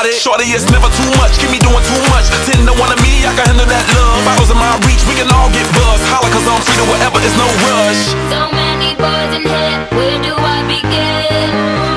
it. Shorty, it's never too much, keep me doing too much. 10 to 1 of me, I can handle that love. Bottles in my reach, we can all get buzzed. Holla, cause I'm free to whatever, it's no rush. So many boys in here, where do I begin?